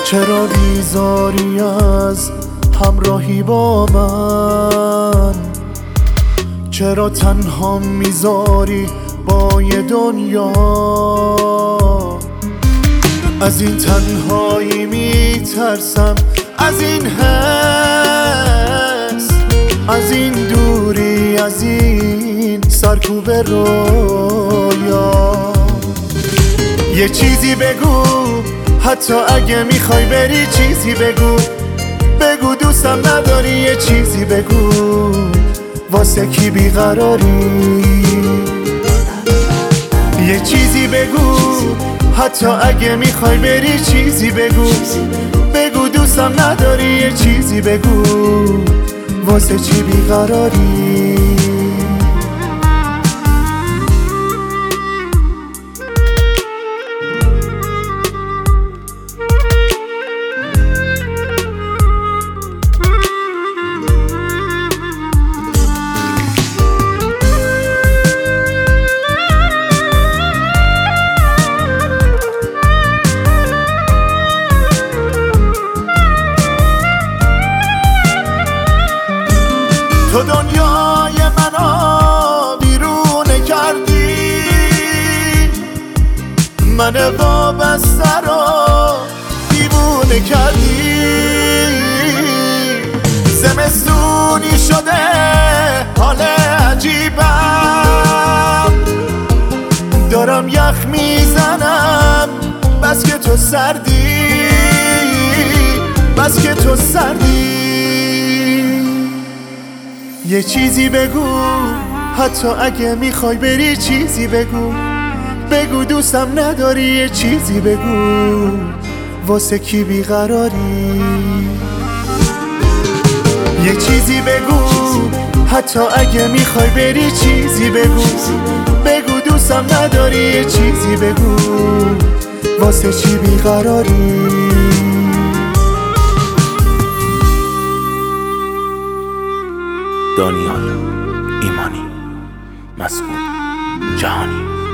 چرا بیزاری از همراهی با من؟ چرا تنها میذاری با یه دنیا؟ از این تنهایی میترسم، از این حس، از این دوری، از این سرکوب رویا. یه چیزی بگو، حتی اگه میخوای بری چیزی بگو. بگو دوستم نداری، یه چیزی بگو، واسه کی بیقراری؟ یه چیزی بگو، حتی اگه میخوای بری چیزی بگو. بگو دوستم نداری، یه چیزی بگو، واسه چی بیقراری؟ تو دنیای منو بیرون کردی، من وابسته رو دیوونه کردی. زمستونی شده حال عجیبم، دارم یخ میزنم بس که تو سردی، بس که تو سردی. یه چیزی بگو، حتی اگه میخوای بری چیزی بگو. بگو دوستم نداری، یه چیزی بگو، واسه کی بیقراری؟ یه چیزی بگو، حتی اگه میخوای بری چیزی بگو. بگو دوستم نداری، یه چیزی بگو، واسه چی بیقراری؟ دانیال ایمانی، مسعود جهانی.